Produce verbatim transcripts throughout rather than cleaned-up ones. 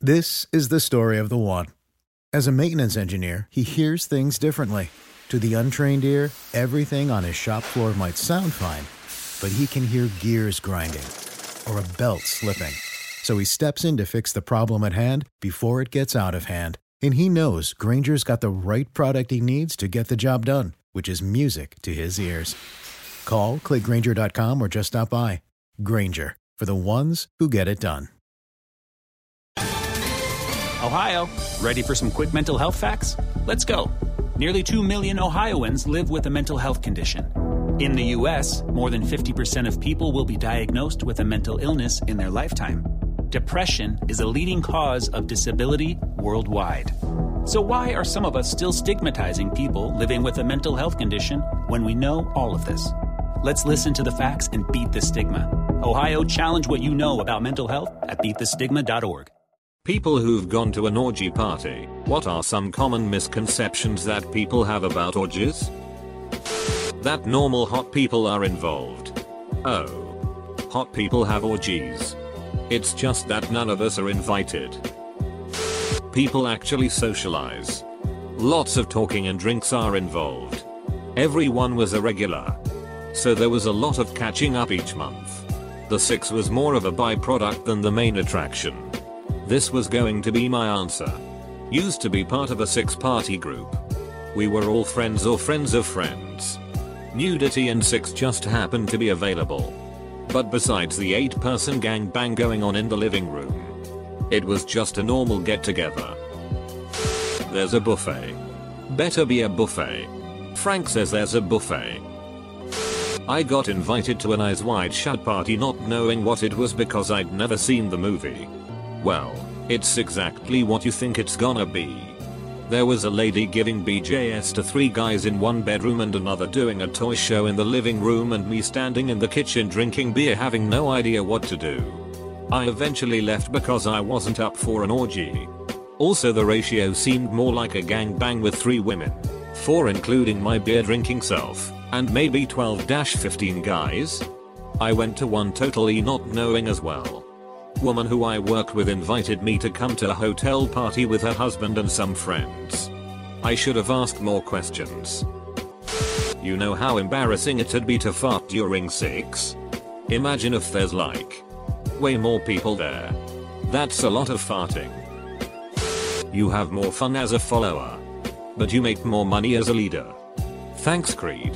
This is the story of the one. As a maintenance engineer, he hears things differently. To the untrained ear, everything on his shop floor might sound fine, but he can hear gears grinding or a belt slipping. So he steps in to fix the problem at hand before it gets out of hand. And he knows Grainger's got the right product he needs to get the job done, which is music to his ears. Call, click Grainger dot com, or just stop by. Grainger, for the ones who get it done. Ohio, ready for some quick mental health facts? Let's go. Nearly two million Ohioans live with a mental health condition. In the U S, more than fifty percent of people will be diagnosed with a mental illness in their lifetime. Depression is a leading cause of disability worldwide. So why are some of us still stigmatizing people living with a mental health condition when we know all of this? Let's listen to the facts and beat the stigma. Ohio, challenge what you know about mental health at beat the stigma dot org. People who've gone to an orgy party. What are some common misconceptions that people have about orgies? That normal hot people are involved. Oh. Hot people have orgies. It's just that none of us are invited. People actually socialize. Lots of talking and drinks are involved. Everyone was a regular. So there was a lot of catching up each month. The sex was more of a byproduct than the main attraction. This was going to be my answer. Used to be part of a six party group. We were all friends or friends of friends. Nudity and sex just happened to be available. But besides the eight person gangbang going on in the living room, it was just a normal get together. There's a buffet. Better be a buffet. Frank says there's a buffet. I got invited to an Eyes Wide Shut party not knowing what it was because I'd never seen the movie. Well, it's exactly what you think it's gonna be. There was a lady giving B J S to three guys in one bedroom and another doing a toy show in the living room and me standing in the kitchen drinking beer having no idea what to do. I eventually left because I wasn't up for an orgy. Also the ratio seemed more like a gangbang with three women, four including my beer drinking self, and maybe twelve to fifteen guys. I went to one totally not knowing as well. Woman who I worked with invited me to come to a hotel party with her husband and some friends. I should have asked more questions. You know how embarrassing it'd be to fart during sex? Imagine if there's like way more people there. That's a lot of farting. You have more fun as a follower, but you make more money as a leader. Thanks, Creed.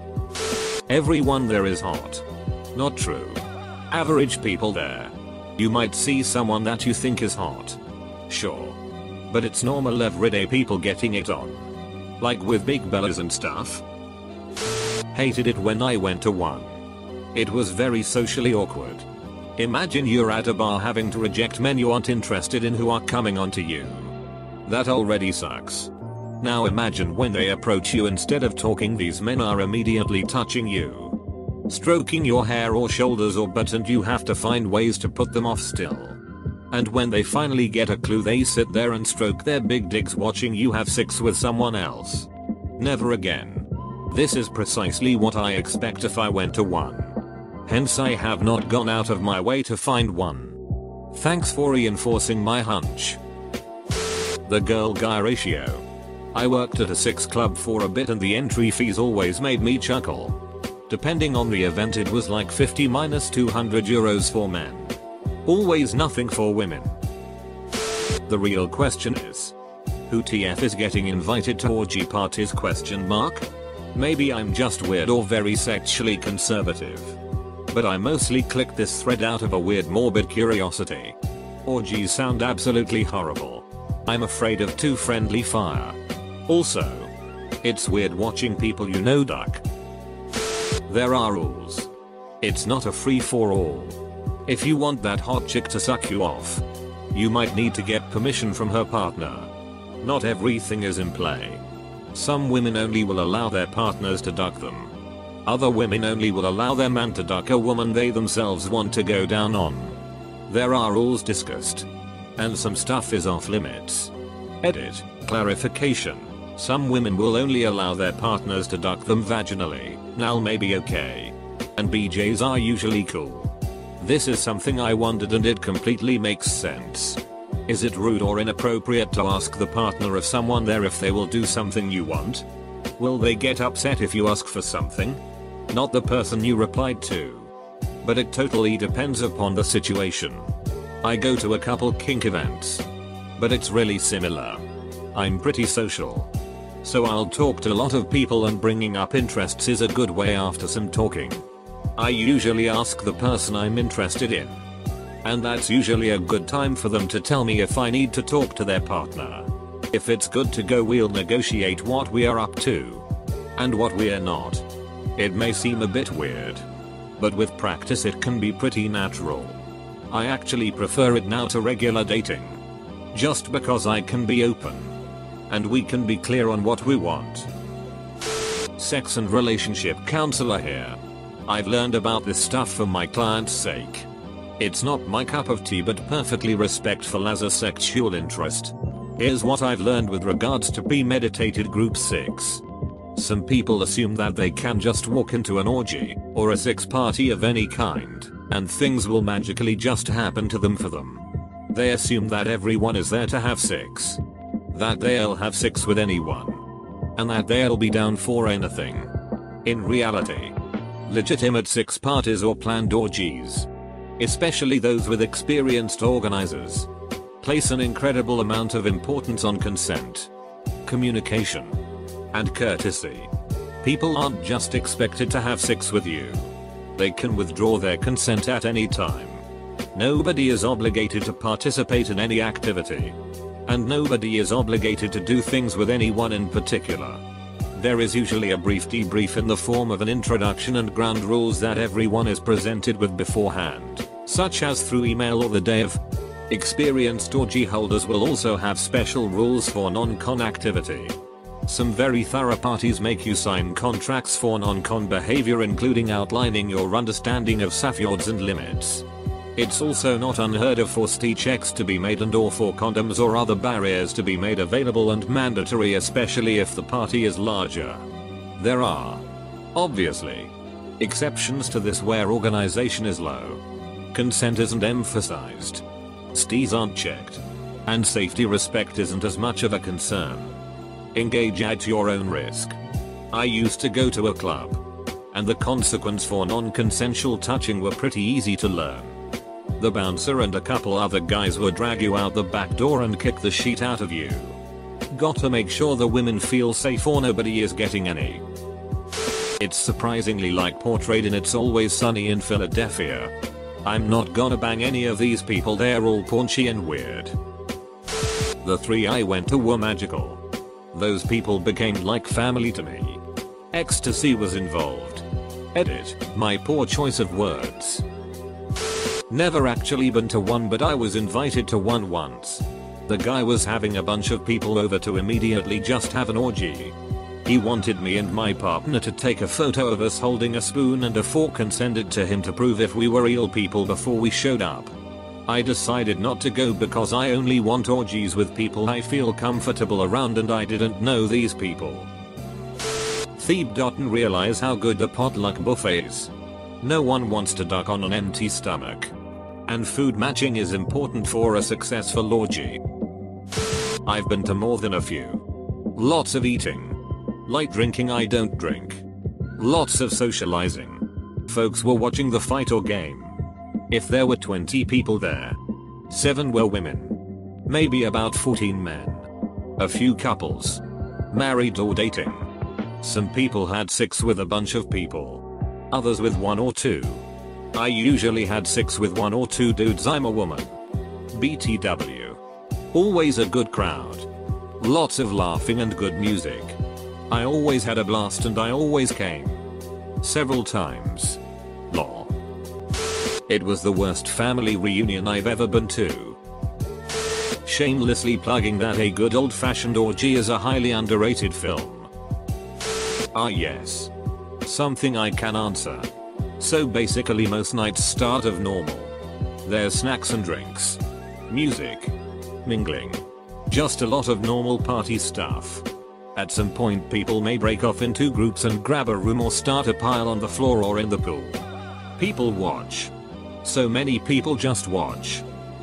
Everyone there is hot. Not true. Average people there. You might see someone that you think is hot. Sure. But it's normal everyday people getting it on. Like with big bellas and stuff. Hated it when I went to one. It was very socially awkward. Imagine you're at a bar having to reject men you aren't interested in who are coming onto you. That already sucks. Now imagine when they approach you, instead of talking these men are immediately touching you. Stroking your hair or shoulders or butt, and you have to find ways to put them off still. And when they finally get a clue, they sit there and stroke their big dicks watching you have sex with someone else. Never again. This is precisely what I expect if I went to one. Hence I have not gone out of my way to find one. Thanks for reinforcing my hunch. The girl-guy ratio. I worked at a sex club for a bit and the entry fees always made me chuckle. Depending on the event it was like fifty minus two hundred euros for men. Always nothing for women. The real question is, who T F is getting invited to orgy parties question mark? Maybe I'm just weird or very sexually conservative. But I mostly clicked this thread out of a weird morbid curiosity. Orgies sound absolutely horrible. I'm afraid of too friendly fire. Also, it's weird watching people you know duck. There are rules. It's not a free for all. If you want that hot chick to suck you off, you might need to get permission from her partner. Not everything is in play. Some women only will allow their partners to duck them. Other women only will allow their man to duck a woman they themselves want to go down on. There are rules discussed. And some stuff is off limits. Edit. Clarification. Some women will only allow their partners to duck them vaginally. Now maybe okay. And B Js are usually cool. This is something I wondered and it completely makes sense. Is it rude or inappropriate to ask the partner of someone there if they will do something you want? Will they get upset if you ask for something? Not the person you replied to. But it totally depends upon the situation. I go to a couple kink events. But it's really similar. I'm pretty social. So I'll talk to a lot of people, and bringing up interests is a good way after some talking. I usually ask the person I'm interested in. And that's usually a good time for them to tell me if I need to talk to their partner. If it's good to go, we'll negotiate what we are up to. And what we are not. It may seem a bit weird. But with practice it can be pretty natural. I actually prefer it now to regular dating. Just because I can be open. And we can be clear on what we want. Sex and relationship counselor here. I've learned about this stuff for my client's sake. It's not my cup of tea, but perfectly respectful as a sexual interest. Here's what I've learned with regards to premeditated group sex. Some people assume that they can just walk into an orgy, or a sex party of any kind, and things will magically just happen to them for them. They assume that everyone is there to have sex. That they'll have sex with anyone. And that they'll be down for anything. In reality, legitimate sex parties or planned orgies, especially those with experienced organizers, place an incredible amount of importance on consent, communication, and courtesy. People aren't just expected to have sex with you. They can withdraw their consent at any time. Nobody is obligated to participate in any activity. And nobody is obligated to do things with anyone in particular. There is usually a brief debrief in the form of an introduction and ground rules that everyone is presented with beforehand, such as through email or the day of. Experienced orgy holders will also have special rules for non-con activity. Some very thorough parties make you sign contracts for non-con behavior, including outlining your understanding of safeguards and limits. It's also not unheard of for S T I checks to be made and or for condoms or other barriers to be made available and mandatory, especially if the party is larger. There are, obviously, exceptions to this where organization is low. Consent isn't emphasized. S T Is aren't checked. And safety respect isn't as much of a concern. Engage at your own risk. I used to go to a club. And the consequence for non-consensual touching were pretty easy to learn. The bouncer and a couple other guys would drag you out the back door and kick the shit out of you. Gotta make sure the women feel safe or nobody is getting any. It's surprisingly like portrayed in It's Always Sunny in Philadelphia. I'm not gonna bang any of these people, they're all paunchy and weird. The three I went to were magical. Those people became like family to me. Ecstasy was involved. Edit, my poor choice of words. Never actually been to one, but I was invited to one once. The guy was having a bunch of people over to immediately just have an orgy. He wanted me and my partner to take a photo of us holding a spoon and a fork and send it to him to prove if we were real people before we showed up. I decided not to go because I only want orgies with people I feel comfortable around, and I didn't know these people. Thebe didn't realize how good the potluck buffet is. No one wants to duck on an empty stomach. And food matching is important for a successful orgy. I've been to more than a few. Lots of eating. Light drinking, I don't drink. Lots of socializing. Folks were watching the fight or game. If there were twenty people there, seven were women. Maybe about fourteen men. A few couples. Married or dating. Some people had sex with a bunch of people. Others with one or two. I usually had sex with one or two dudes, I'm a woman. B T W. Always a good crowd. Lots of laughing and good music. I always had a blast and I always came. Several times. Lol. It was the worst family reunion I've ever been to. Shamelessly plugging that A Good Old Fashioned Orgy is a highly underrated film. Ah yes. Something I can answer. So basically most nights start of normal. There's snacks and drinks. Music. Mingling. Just a lot of normal party stuff. At some point people may break off into groups and grab a room or start a pile on the floor or in the pool. People watch. So many people just watch.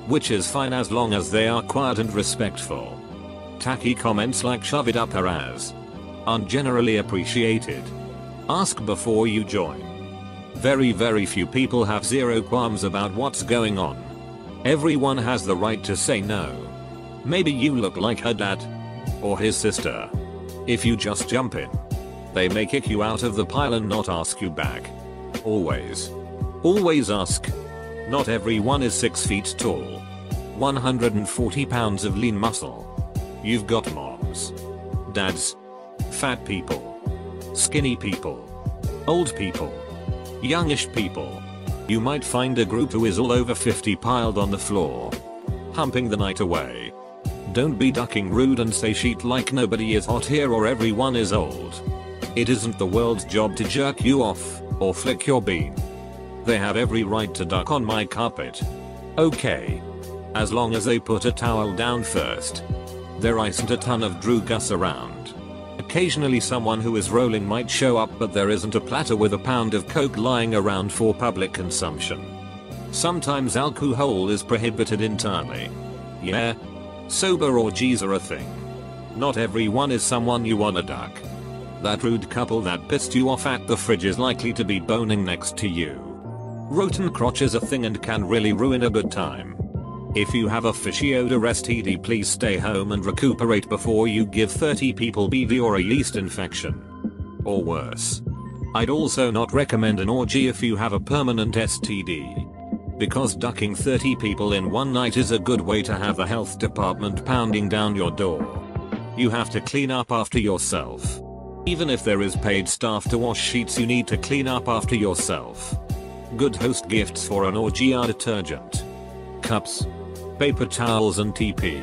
which is fine as long as they are quiet and respectful. Tacky comments like "shove it up her ass" aren't generally appreciated. Ask before you join. Very very few people have zero qualms about what's going on. Everyone has the right to say no. Maybe you look like her dad or his sister. If you just jump in, they may kick you out of the pile and not ask you back. Always. Always ask. Not everyone is six feet tall. one hundred forty pounds of lean muscle. You've got moms, dads, fat people, skinny people, old people, youngish people. You might find a group who is all over fifty piled on the floor, humping the night away. Don't be ducking rude and say shit like nobody is hot here or everyone is old. It isn't the world's job to jerk you off or flick your bean. They have every right to duck on my carpet. Okay. As long as they put a towel down first. There isn't a ton of droogus around. Occasionally someone who is rolling might show up, but there isn't a platter with a pound of coke lying around for public consumption. Sometimes alcohol is prohibited entirely. Yeah. Sober orgies are a thing. Not everyone is someone you wanna duck. That rude couple that pissed you off at the fridge is likely to be boning next to you. Rotten crotch is a thing and can really ruin a good time. If you have a fishy odor S T D, please stay home and recuperate before you give thirty people B V or a yeast infection. Or worse. I'd also not recommend an orgy if you have a permanent S T D. Because ducking thirty people in one night is a good way to have the health department pounding down your door. You have to clean up after yourself. Even if there is paid staff to wash sheets, you need to clean up after yourself. Good host gifts for an orgy are detergent, cups, paper towels and T P,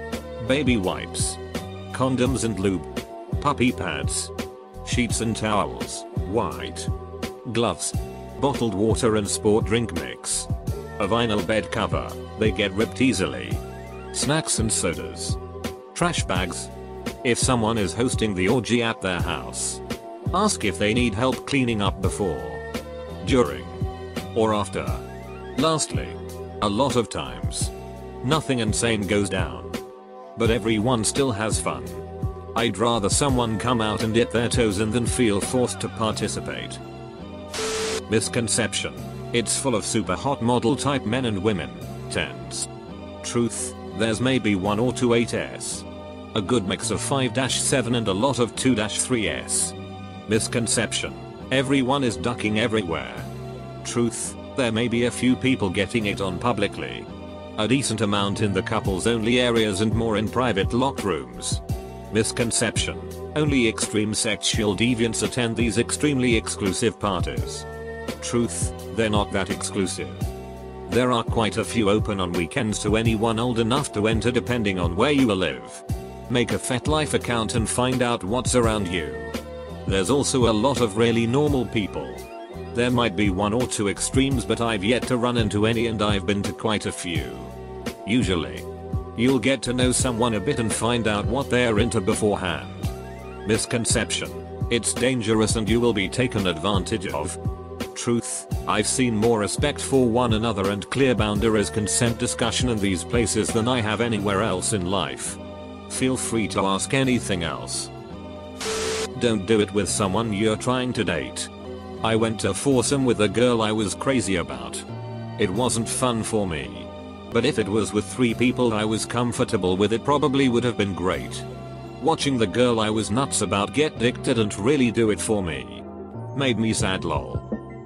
baby wipes, condoms and lube, puppy pads, sheets and towels, white gloves, bottled water and sport drink mix, a vinyl bed cover, they get ripped easily, snacks and sodas, trash bags. If someone is hosting the orgy at their house, ask if they need help cleaning up before, during, or after. Lastly, a lot of times, nothing insane goes down, but everyone still has fun. I'd rather someone come out and dip their toes in than feel forced to participate. Misconception. It's full of super hot model type men and women. Tens. Truth. There's maybe one or two eight S. A good mix of five seven and a lot of two three S. Misconception. Everyone is ducking everywhere. Truth. There may be a few people getting it on publicly. A decent amount in the couples only areas and more in private locked rooms. Misconception. Only extreme sexual deviants attend these extremely exclusive parties. Truth. They're not that exclusive. There are quite a few open on weekends to anyone old enough to enter depending on where you live. Make a FetLife account and find out what's around you. There's also a lot of really normal people. There might be one or two extremes, but I've yet to run into any and I've been to quite a few. Usually, you'll get to know someone a bit and find out what they're into beforehand. Misconception. It's dangerous and you will be taken advantage of. Truth. I've seen more respect for one another and clear boundaries consent discussion in these places than I have anywhere else in life. Feel free to ask anything else. Don't do it with someone you're trying to date. I went to a foursome with a girl I was crazy about. It wasn't fun for me. But if it was with three people I was comfortable with, it probably would have been great. Watching the girl I was nuts about get dicked didn't really do it for me. Made me sad lol.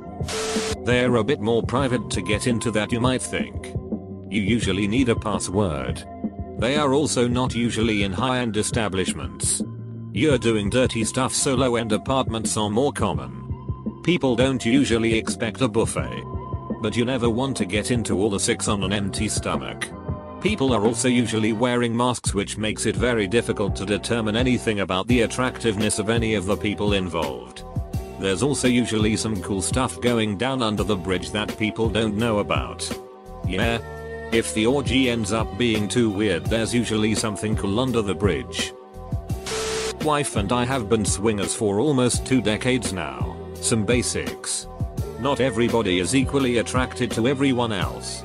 They're a bit more private to get into that you might think. You usually need a password. They are also not usually in high-end establishments. You're doing dirty stuff, so low-end apartments are more common. People don't usually expect a buffet. But you never want to get into all the six on an empty stomach. People are also usually wearing masks, which makes it very difficult to determine anything about the attractiveness of any of the people involved. There's also usually some cool stuff going down under the bridge that people don't know about. Yeah. If the orgy ends up being too weird, there's usually something cool under the bridge. Wife and I have been swingers for almost two decades now. Some basics. Not everybody is equally attracted to everyone else.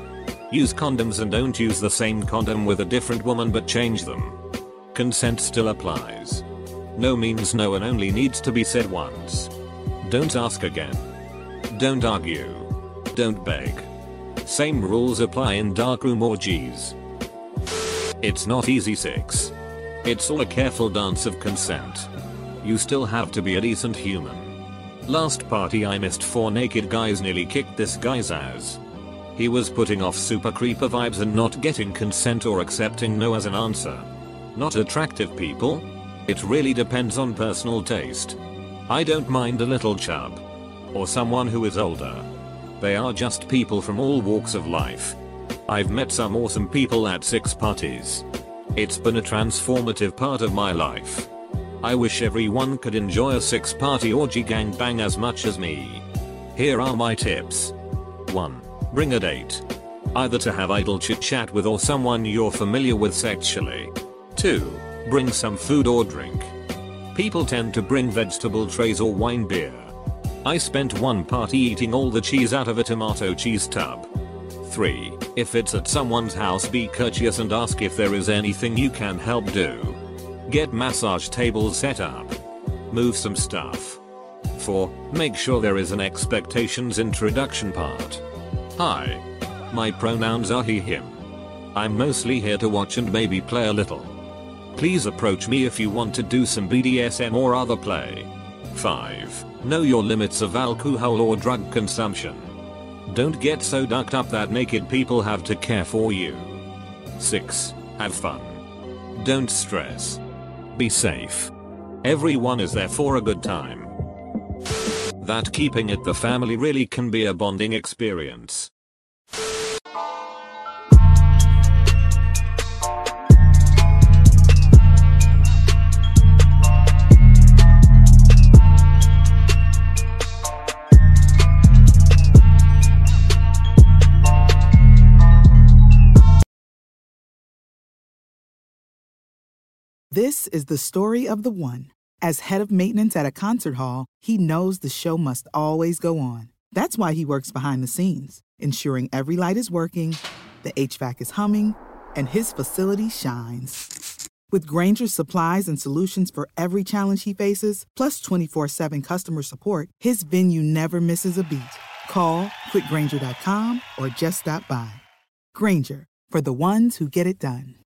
Use condoms and don't use the same condom with a different woman but change them. Consent still applies. No means no and only needs to be said once. Don't ask again. Don't argue. Don't beg. Same rules apply in darkroom orgies. It's not easy six. It's all a careful dance of consent. You still have to be a decent human. Last party I missed, four naked guys nearly kicked this guy's ass. He was putting off super creeper vibes and not getting consent or accepting no as an answer. Not attractive people? It really depends on personal taste. I don't mind a little chub. Or someone who is older. They are just people from all walks of life. I've met some awesome people at six parties. It's been a transformative part of my life. I wish everyone could enjoy a six party orgy gangbang as much as me. Here are my tips. one. Bring a date. Either to have idle chit chat with or someone you're familiar with sexually. two. Bring some food or drink. People tend to bring vegetable trays or wine beer. I spent one party eating all the cheese out of a tomato cheese tub. three. If it's at someone's house, be courteous and ask if there is anything you can help do. Get massage tables set up. Move some stuff. four. Make sure there is an expectations introduction part. Hi. My pronouns are he, him. I'm mostly here to watch and maybe play a little. Please approach me if you want to do some B D S M or other play. five. Know your limits of alcohol or drug consumption. Don't get so ducked up that naked people have to care for you. six. Have fun. Don't stress. Be safe. Everyone is there for a good time. That keeping it the family really can be a bonding experience. This is the story of the one. As head of maintenance at a concert hall, he knows the show must always go on. That's why he works behind the scenes, ensuring every light is working, the H V A C is humming, and his facility shines. With Grainger's supplies and solutions for every challenge he faces, plus twenty-four seven customer support, his venue never misses a beat. Call quick grainger dot com or just stop by. Grainger, for the ones who get it done.